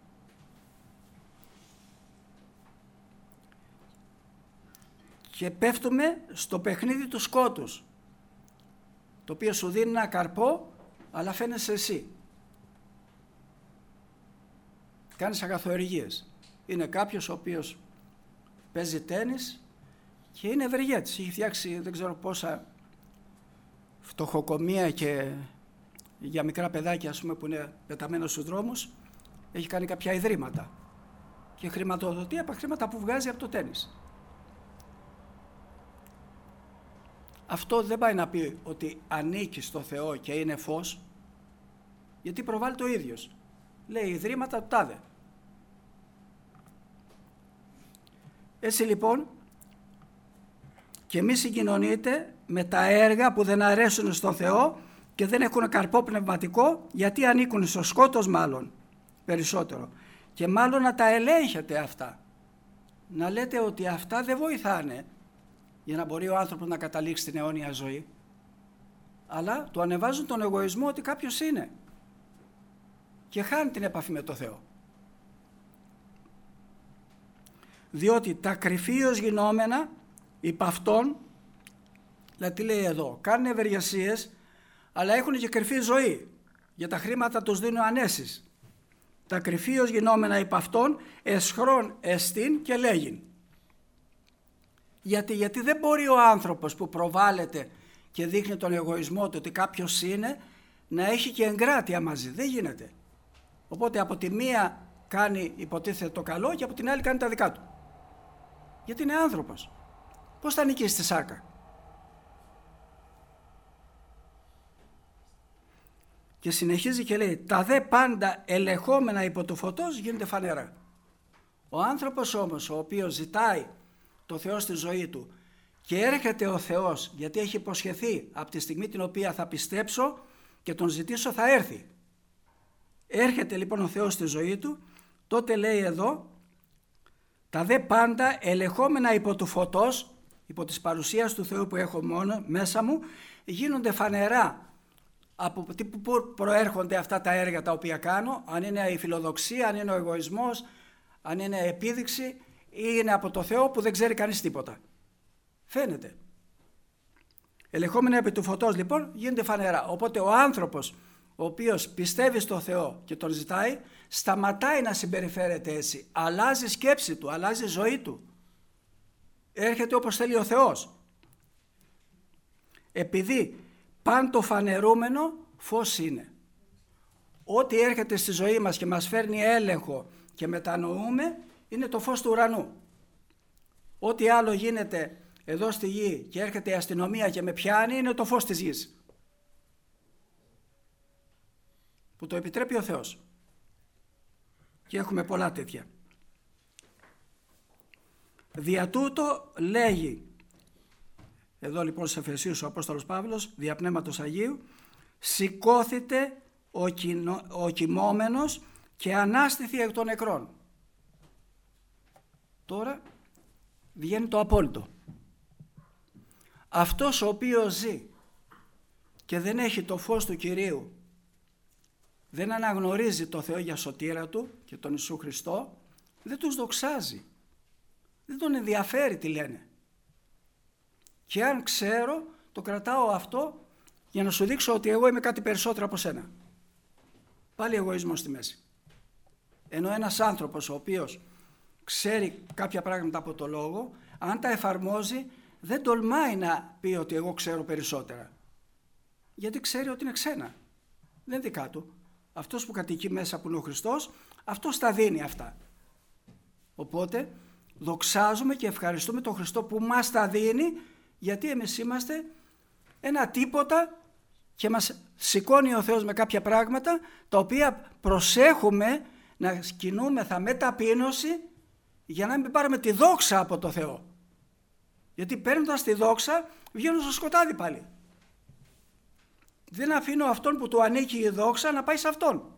Και πέφτουμε στο παιχνίδι του σκότους, το οποίο σου δίνει ένα καρπό, αλλά φαίνεσαι εσύ. Κάνεις αγαθοεργίες. Είναι κάποιος ο οποίος παίζει τένις και είναι ευεργέτης. Έχει φτιάξει δεν ξέρω πόσα φτωχοκομεία και για μικρά παιδάκια, ας πούμε, που είναι πεταμένα στους δρόμους. Έχει κάνει κάποια ιδρύματα και χρηματοδοτεί από χρήματα που βγάζει από το τένις. Αυτό δεν πάει να πει ότι ανήκει στο Θεό και είναι φως, γιατί προβάλλει το ίδιος. Λέει ιδρύματα του τάδε. Έτσι λοιπόν, και μη συγκοινωνείτε με τα έργα που δεν αρέσουν στον Θεό και δεν έχουν καρπό πνευματικό, γιατί ανήκουν στο σκότος μάλλον περισσότερο. Και μάλλον να τα ελέγχετε αυτά. Να λέτε ότι αυτά δεν βοηθάνε για να μπορεί ο άνθρωπος να καταλήξει την αιώνια ζωή, αλλά του ανεβάζουν τον εγωισμό ότι κάποιος είναι και χάνει την επαφή με το Θεό. Διότι τα κρυφίως γινόμενα υπ' αυτών, δηλαδή τι λέει εδώ, κάνουν ευεργεσίες, αλλά έχουν και κρυφή ζωή. Για τα χρήματα τους δίνουν ανέσεις. Τα κρυφίως γινόμενα υπ' αυτών εσχρόν εστίν και λέγειν. Γιατί, γιατί δεν μπορεί ο άνθρωπος που προβάλλεται και δείχνει τον εγωισμό του ότι κάποιος είναι, να έχει και εγκράτεια μαζί. Δεν γίνεται. Οπότε από τη μία κάνει υποτίθεται το καλό και από την άλλη κάνει τα δικά του. Γιατί είναι άνθρωπος. Πώς θα νικήσει τη σάρκα? Και συνεχίζει και λέει, τα δε πάντα ελεγχόμενα υπό του φωτός γίνεται φανερά. Ο άνθρωπος όμως ο οποίος ζητάει το Θεό στη ζωή του και έρχεται ο Θεός, γιατί έχει υποσχεθεί από τη στιγμή την οποία θα πιστέψω και τον ζητήσω θα έρθει. Έρχεται λοιπόν ο Θεός στη ζωή του, τότε λέει εδώ, τα δε πάντα ελεγχόμενα υπό του φωτός, υπό της παρουσίας του Θεού που έχω μόνο μέσα μου, γίνονται φανερά από πού προέρχονται αυτά τα έργα τα οποία κάνω, αν είναι η φιλοδοξία, αν είναι ο εγωισμός, αν είναι επίδειξη ή είναι από το Θεό που δεν ξέρει κανείς τίποτα. Φαίνεται. Ελεγχόμενα επί του φωτός λοιπόν γίνονται φανερά. Οπότε ο άνθρωπος ο οποίος πιστεύει στο Θεό και τον ζητάει, σταματάει να συμπεριφέρεται έτσι. Αλλάζει σκέψη του, αλλάζει ζωή του. Έρχεται όπως θέλει ο Θεός. Επειδή πάντο φανερούμενο φως είναι. Ό,τι έρχεται στη ζωή μας και μας φέρνει έλεγχο και μετανοούμε, είναι το φως του ουρανού. Ό,τι άλλο γίνεται εδώ στη γη και έρχεται η αστυνομία και με πιάνει, είναι το φως της γης. Που το επιτρέπει ο Θεός. Και έχουμε πολλά τέτοια. Δια τούτο λέγει, εδώ λοιπόν σε Εφεσίους ο Απόστολος Παύλος, δια Πνεύματος Αγίου, σηκώθητε ο, κοινο, ο κοιμόμενος και ανάστηθη εκ των νεκρών. Τώρα βγαίνει το απόλυτο. Αυτός ο οποίος ζει και δεν έχει το φως του Κυρίου, δεν αναγνωρίζει το Θεό για σωτήρα του και τον Ιησού Χριστό, δεν τους δοξάζει. Δεν τον ενδιαφέρει τι λένε. Και αν ξέρω, το κρατάω αυτό για να σου δείξω ότι εγώ είμαι κάτι περισσότερο από σένα. Πάλι εγωισμός στη μέση. Ενώ ένας άνθρωπος ο οποίος ξέρει κάποια πράγματα από το λόγο, αν τα εφαρμόζει, δεν τολμάει να πει ότι εγώ ξέρω περισσότερα. Γιατί ξέρει ότι είναι ξένα. Δεν είναι δικά του. Αυτός που κατοικεί μέσα που είναι ο Χριστός, αυτός τα δίνει αυτά. Οπότε δοξάζουμε και ευχαριστούμε τον Χριστό που μας τα δίνει, γιατί εμείς είμαστε ένα τίποτα και μας σηκώνει ο Θεός με κάποια πράγματα τα οποία προσέχουμε να κινούμεθα με ταπείνωση για να μην πάρουμε τη δόξα από το Θεό. Γιατί παίρνοντας τη δόξα βγαίνω στο σκοτάδι πάλι. Δεν αφήνω αυτόν που του ανήκει η δόξα να πάει σε αυτόν.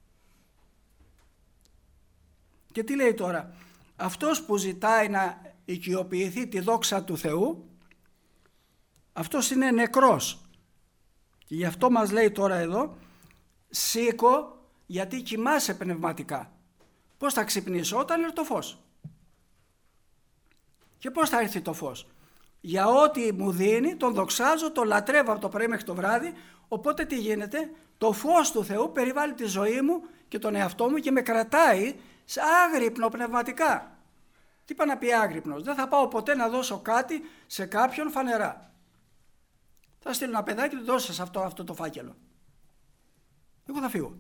Και τι λέει τώρα? Αυτός που ζητάει να οικειοποιηθεί τη δόξα του Θεού, αυτός είναι νεκρός. Και γι' αυτό μας λέει τώρα εδώ, σήκω γιατί κοιμάσαι πνευματικά. Πώς θα ξυπνήσω? Όταν έρθει το φως. Και πώς θα έρθει το φως? Για ό,τι μου δίνει, τον δοξάζω, τον λατρεύω από το πρωί μέχρι το βράδυ, οπότε τι γίνεται? Το φως του Θεού περιβάλλει τη ζωή μου και τον εαυτό μου και με κρατάει σε άγρυπνο πνευματικά. Τι είπα να πει άγρυπνος? Δεν θα πάω ποτέ να δώσω κάτι σε κάποιον φανερά. Θα στείλω ένα παιδάκι και του δώσω σε αυτό, αυτό το φάκελο. Εγώ θα φύγω.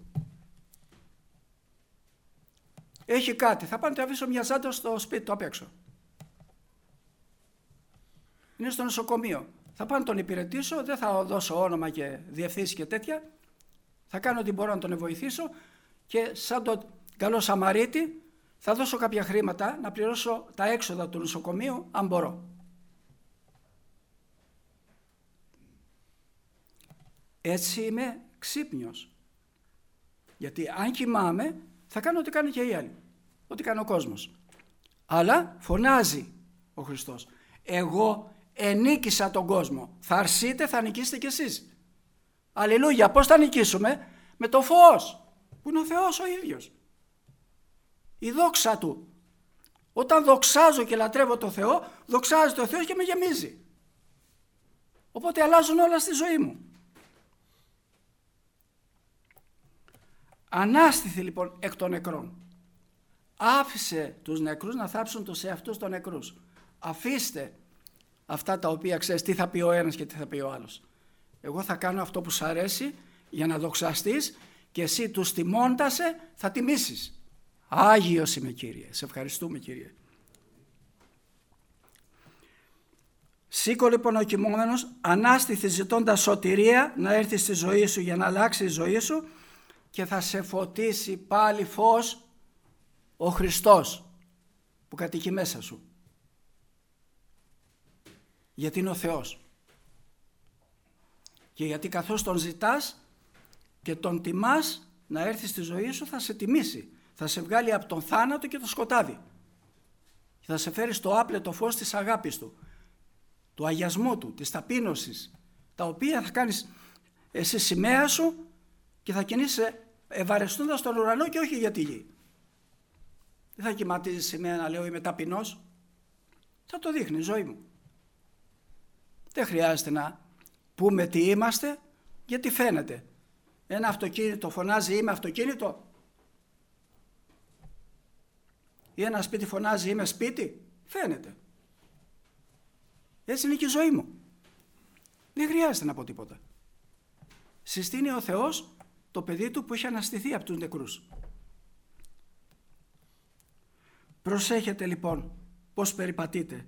Έχει κάτι, θα πάω να του αφήσω μια τσάντα στο σπίτι του απ' έξω. Είναι στο νοσοκομείο. Θα πάω να τον υπηρετήσω, δεν θα δώσω όνομα και διευθύνση και τέτοια. Θα κάνω ό,τι μπορώ να τον βοηθήσω και σαν τον καλό Σαμαρίτη θα δώσω κάποια χρήματα να πληρώσω τα έξοδα του νοσοκομείου αν μπορώ. Έτσι είμαι ξύπνιος. Γιατί αν κοιμάμαι θα κάνω ό,τι κάνει και οι άλλοι. Ό,τι κάνει ο κόσμος. Αλλά φωνάζει ο Χριστός. Εγώ ενίκησα τον κόσμο. Θα αρσείτε, θα νικήσετε κι εσείς. Αλληλούια. Πώς θα νικήσουμε? Με το φως που είναι ο Θεός ο ίδιος. Η δόξα του. Όταν δοξάζω και λατρεύω το Θεό, δοξάζει το Θεό και με γεμίζει. Οπότε αλλάζουν όλα στη ζωή μου. Ανάστηθη λοιπόν εκ των νεκρών. Άφησε τους νεκρούς να θάψουν τους εαυτούς των νεκρούς. Αφήστε αυτά τα οποία ξέρεις τι θα πει ο ένας και τι θα πει ο άλλος. Εγώ θα κάνω αυτό που σου αρέσει για να δοξαστείς και εσύ τους τιμώντασε θα τιμήσεις. Άγιος είμαι Κύριε, σε ευχαριστούμε Κύριε. Σήκω λοιπόν ο κοιμόμενος, ανάστηθη ζητώντας σωτηρία να έρθει στη ζωή σου για να αλλάξει η ζωή σου και θα σε φωτίσει πάλι φως ο Χριστός που κατοικεί μέσα σου. Γιατί είναι ο Θεός. Και γιατί καθώς τον ζητάς και τον τιμάς να έρθει στη ζωή σου, θα σε τιμήσει. Θα σε βγάλει από τον θάνατο και το σκοτάδι. Θα σε φέρει στο άπλετο φως της αγάπης του, του αγιασμού του, της ταπείνωσης, τα οποία θα κάνεις εσύ σημαία σου και θα κινείσαι ευαρεστούντας τον ουρανό και όχι για τη γη. Δεν θα κυματίζεις σημαία να λέω είμαι ταπεινός. Θα το δείχνει η ζωή μου. Δεν χρειάζεται να πούμε τι είμαστε, γιατί φαίνεται. Ένα αυτοκίνητο φωνάζει είμαι αυτοκίνητο. Ή ένα σπίτι φωνάζει είμαι σπίτι. Φαίνεται. Έτσι είναι και η ζωή μου. Δεν χρειάζεται να πω τίποτα. Συστήνει ο Θεός το παιδί του που έχει αναστηθεί από τους νεκρούς. Προσέχετε λοιπόν πώς περιπατείτε.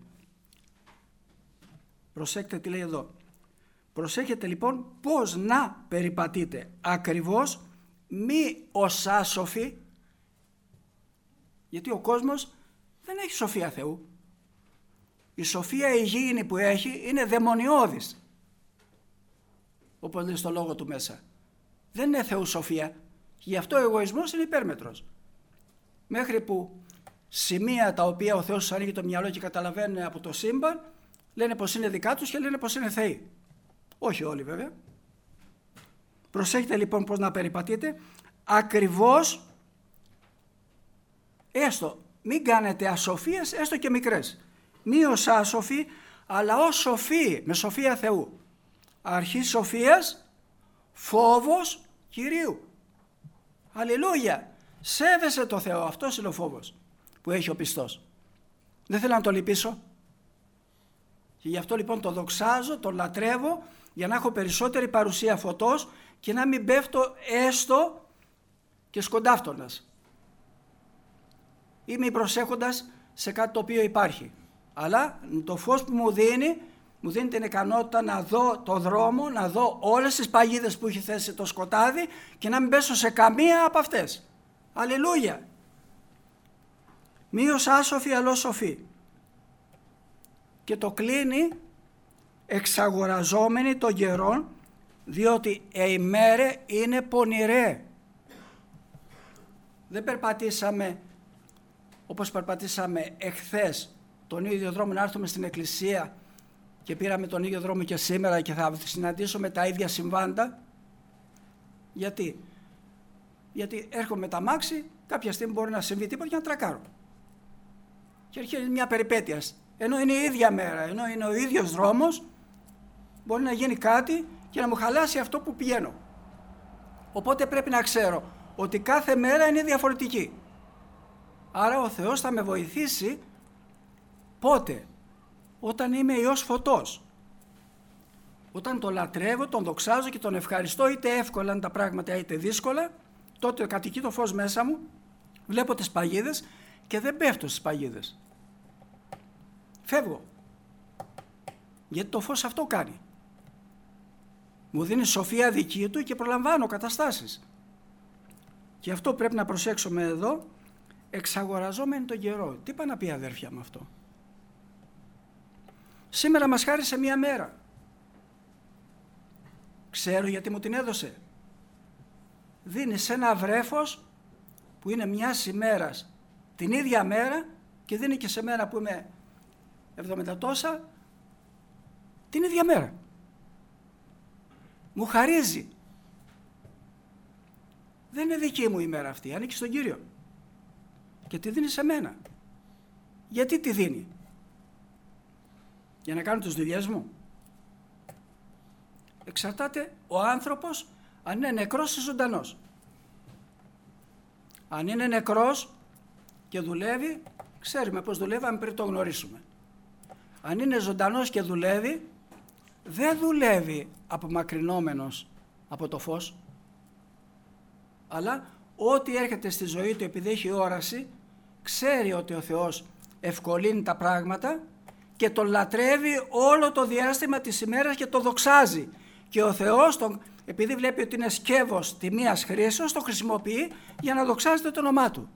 Προσέχετε τι λέει εδώ. Προσέχετε λοιπόν πώς να περιπατείτε ακριβώς, μη ως άσοφοι, γιατί ο κόσμος δεν έχει σοφία Θεού. Η σοφία υγιεινή που έχει είναι δαιμονιώδης, όπως λέει στο λόγο του μέσα. Δεν είναι Θεού σοφία και γι' αυτό ο εγωισμός είναι υπέρμετρος. Μέχρι που σημεία τα οποία ο Θεός ανοίγει το μυαλό και καταλαβαίνουν από το σύμπαν, λένε πως είναι δικά τους και λένε πως είναι θεοί. Όχι όλοι βέβαια. Προσέχετε λοιπόν πώς να περιπατείτε ακριβώς, έστω μην κάνετε ασοφίες έστω και μικρές. Μη ως άσοφοι αλλά ως σοφοί, με σοφία Θεού. Αρχή σοφίας, φόβος Κυρίου. Αλληλούια. Σέβεσαι το Θεό. Αυτός είναι ο φόβος που έχει ο πιστός. Δεν θέλω να το λυπήσω. Και γι' αυτό λοιπόν το δοξάζω, το λατρεύω, για να έχω περισσότερη παρουσία φωτός και να μην πέφτω έστω και σκοντάφτοντας ή μη προσέχοντας σε κάτι το οποίο υπάρχει. Αλλά το φως που μου δίνει, μου δίνει την ικανότητα να δω το δρόμο, να δω όλες τις παγίδες που έχει θέσει το σκοτάδι και να μην πέσω σε καμία από αυτές. Αλληλούια. Μη ως άσοφοι αλλά ως σοφοί. Και το κλείνει εξαγοραζόμενοι των καιρών, διότι οι μέρες είναι πονηρέ. Δεν περπατήσαμε όπως περπατήσαμε εχθές τον ίδιο δρόμο να έρθουμε στην εκκλησία και πήραμε τον ίδιο δρόμο και σήμερα και θα συναντήσουμε τα ίδια συμβάντα. Γιατί? Γιατί έρχομαι με τα μάξι, κάποια στιγμή μπορεί να συμβεί τίποτα και να τρακάρω. Και έρχεται μια περιπέτεια. Ενώ είναι η ίδια μέρα, ενώ είναι ο ίδιος δρόμος, μπορεί να γίνει κάτι και να μου χαλάσει αυτό που πηγαίνω. Οπότε πρέπει να ξέρω ότι κάθε μέρα είναι διαφορετική. Άρα ο Θεός θα με βοηθήσει πότε? Όταν είμαι Υιός φωτός. Όταν τον λατρεύω, τον δοξάζω και τον ευχαριστώ, είτε εύκολα είναι τα πράγματα είτε δύσκολα, τότε κατοικεί το φως μέσα μου, βλέπω τις παγίδες και δεν πέφτω στις παγίδες. Φεύγω. Γιατί το φως αυτό κάνει. Μου δίνει σοφία δική του και προλαμβάνω καταστάσεις. Και αυτό πρέπει να προσέξουμε εδώ, εξαγοραζόμενοι τον καιρό. Τι πάει να πει αδέρφια με αυτό? Σήμερα μας χάρισε μία μέρα. Ξέρω γιατί μου την έδωσε. Δίνει σε ένα βρέφος που είναι μιας ημέρας την ίδια μέρα και δίνει και σε μέρα που είμαι εβδομήντα τόσα την ίδια μέρα. Μου χαρίζει. Δεν είναι δική μου η μέρα αυτή, ανήκει στον Κύριο. Και τη δίνει σε μένα. Γιατί τη δίνει? Για να κάνω τις δουλειές μου? Εξαρτάται ο άνθρωπος αν είναι νεκρός ή ζωντανός. Αν είναι νεκρός και δουλεύει, ξέρουμε πώς δουλεύαμε πριν το γνωρίσουμε. Αν είναι ζωντανός και δουλεύει, δεν δουλεύει απομακρυνόμενος από το φως, αλλά ό,τι έρχεται στη ζωή του επειδή έχει όραση, ξέρει ότι ο Θεός ευκολύνει τα πράγματα και τον λατρεύει όλο το διάστημα της ημέρας και το δοξάζει. Και ο Θεός, τον, επειδή βλέπει ότι είναι σκεύος τιμίας χρήσεως, το χρησιμοποιεί για να δοξάζεται το όνομά του.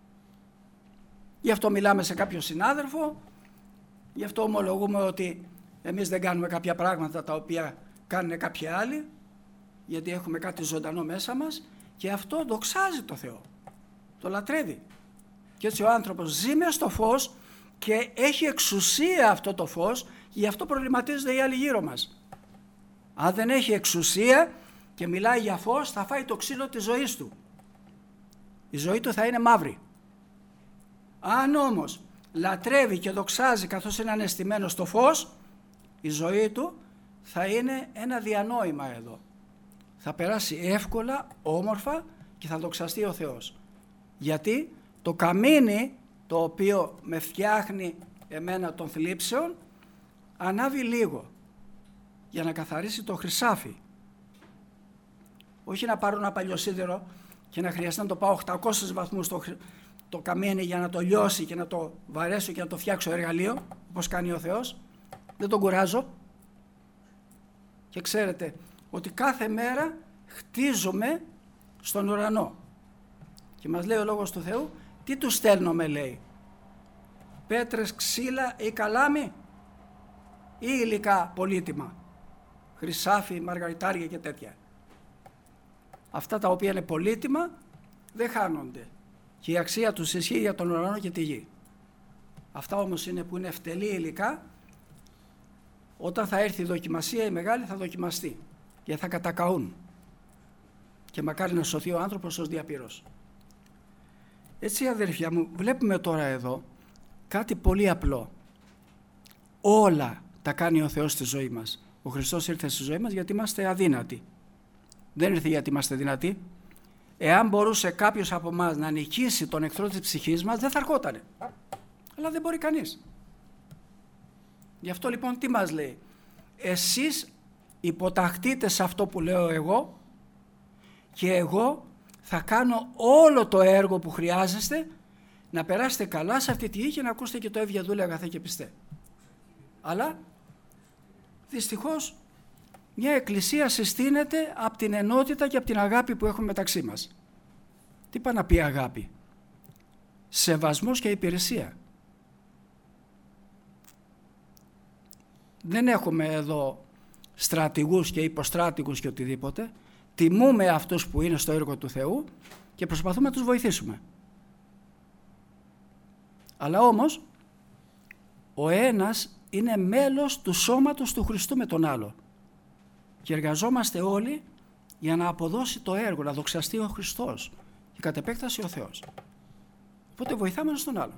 Γι' αυτό μιλάμε σε κάποιο συνάδελφο, γι' αυτό ομολογούμε ότι Εμείς δεν κάνουμε κάποια πράγματα τα οποία κάνουν κάποιοι άλλοι, γιατί έχουμε κάτι ζωντανό μέσα μας και αυτό δοξάζει το Θεό, το λατρεύει. Και έτσι ο άνθρωπος ζει μες στο φως και έχει εξουσία αυτό το φως, γι' αυτό προβληματίζονται οι άλλοι γύρω μας. Αν δεν έχει εξουσία και μιλάει για φως, θα φάει το ξύλο της ζωής του. Η ζωή του θα είναι μαύρη. Αν όμως λατρεύει και δοξάζει καθώς είναι αναισθημένο στο φως, η ζωή του θα είναι ένα διανόημα εδώ. Θα περάσει εύκολα, όμορφα και θα δοξαστεί ο Θεός. Γιατί το καμίνι το οποίο με φτιάχνει εμένα των θλίψεων ανάβει λίγο για να καθαρίσει το χρυσάφι. Όχι να πάρω ένα παλιοσίδερο και να χρειαστεί να το πάω οκτακόσιους βαθμούς το, το καμίνι για να το λιώσει και να το βαρέσω και να το φτιάξω εργαλείο, όπως κάνει ο Θεός. Δεν τον κουράζω. Και ξέρετε ότι κάθε μέρα χτίζουμε στον ουρανό. Και μας λέει ο Λόγος του Θεού, τι του στέλνουμε, λέει, πέτρες, ξύλα ή καλάμι ή υλικά πολύτιμα, χρυσάφι, μαργαριτάρια και τέτοια. Αυτά τα οποία είναι πολύτιμα δεν χάνονται και η αξία τους ισχύει για τον ουρανό και τη γη. Αυτά όμως είναι που είναι ευτελή υλικά, όταν θα έρθει η δοκιμασία η μεγάλη θα δοκιμαστεί και θα κατακαούν και μακάρι να σωθεί ο άνθρωπος ως διαπύρος. Έτσι αδέρφια μου, βλέπουμε τώρα εδώ κάτι πολύ απλό. Όλα τα κάνει ο Θεός στη ζωή μας. Ο Χριστός ήρθε στη ζωή μας γιατί είμαστε αδύνατοι. Δεν ήρθε γιατί είμαστε δυνατοί. Εάν μπορούσε κάποιος από εμάς να νικήσει τον εχθρό της ψυχής μας, δεν θα ερχότανε. Αλλά δεν μπορεί κανείς. Γι' αυτό λοιπόν τι μας λέει? Εσείς υποταχτείτε σε αυτό που λέω εγώ και εγώ θα κάνω όλο το έργο που χρειάζεστε να περάσετε καλά σε αυτή τη γη και να ακούσετε και το εύγε δούλε αγαθέ και πιστέ. Αλλά δυστυχώς μια εκκλησία συστήνεται από την ενότητα και από την αγάπη που έχουμε μεταξύ μας. Τι πάει να πει αγάπη? Σεβασμός και υπηρεσία. Δεν έχουμε εδώ στρατηγούς και υποστράτηγους και οτιδήποτε. Τιμούμε αυτούς που είναι στο έργο του Θεού και προσπαθούμε να τους βοηθήσουμε. Αλλά όμως ο ένας είναι μέλος του σώματος του Χριστού με τον άλλο και εργαζόμαστε όλοι για να αποδώσει το έργο, να δοξαστεί ο Χριστός και κατ' επέκταση ο Θεός. Οπότε βοηθάμε ένας τον άλλο.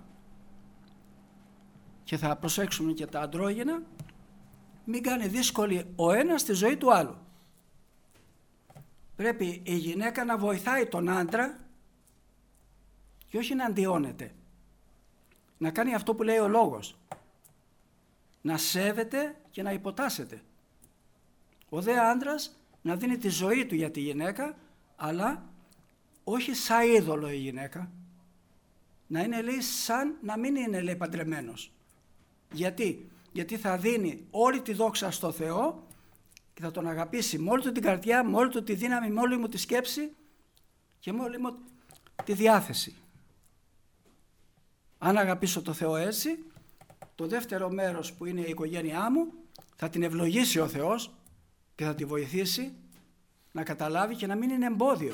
Και θα προσέξουμε και τα αντρόγυνα, μην κάνει δύσκολη ο ένας τη ζωή του άλλου. Πρέπει η γυναίκα να βοηθάει τον άντρα και όχι να αντιώνεται. Να κάνει αυτό που λέει ο Λόγος. Να σέβεται και να υποτάσσεται. Ο δε άντρας να δίνει τη ζωή του για τη γυναίκα, αλλά όχι σαν είδωλο η γυναίκα. Να είναι, λέει, σαν να μην είναι, λέει, παντρεμένος. Γιατί? Γιατί θα δίνει όλη τη δόξα στο Θεό και θα τον αγαπήσει με όλη του την καρδιά, με όλη του τη δύναμη, με όλη μου τη σκέψη και με όλη μου τη διάθεση. Αν αγαπήσω το Θεό έτσι, το δεύτερο μέρος που είναι η οικογένειά μου θα την ευλογήσει ο Θεός και θα τη βοηθήσει να καταλάβει και να μην είναι εμπόδιο.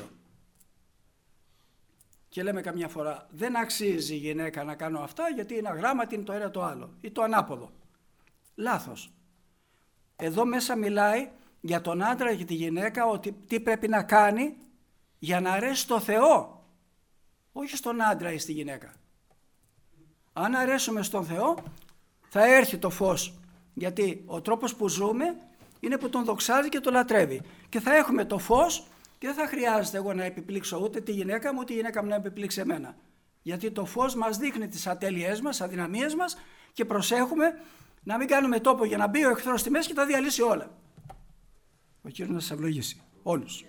Και λέμε καμιά φορά, δεν αξίζει η γυναίκα να κάνω αυτά γιατί είναι αγράμματη, είναι το ένα το άλλο ή το ανάποδο. Λάθος. Εδώ μέσα μιλάει για τον άντρα και τη γυναίκα ότι τι πρέπει να κάνει για να αρέσει στο Θεό, όχι στον άντρα ή στη γυναίκα. Αν αρέσουμε στον Θεό θα έρθει το φως, γιατί ο τρόπος που ζούμε είναι που τον δοξάζει και τον λατρεύει και θα έχουμε το φως και δεν θα χρειάζεται εγώ να επιπλήξω ούτε τη γυναίκα μου ούτε η γυναίκα μου να επιπλήξει εμένα, γιατί το φως μας δείχνει τις ατέλειές μας, αδυναμίες μας και προσέχουμε να μην κάνουμε τόπο για να μπει ο εχθρός στη μέση και τα διαλύσει όλα. Ο Κύριος να σας ευλογήσει όλους.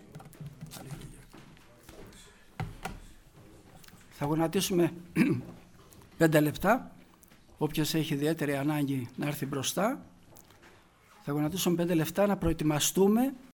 Θα γονατίσουμε πέντε λεπτά. Όποιος έχει ιδιαίτερη ανάγκη να έρθει μπροστά. Θα γονατίσουμε πέντε λεπτά να προετοιμαστούμε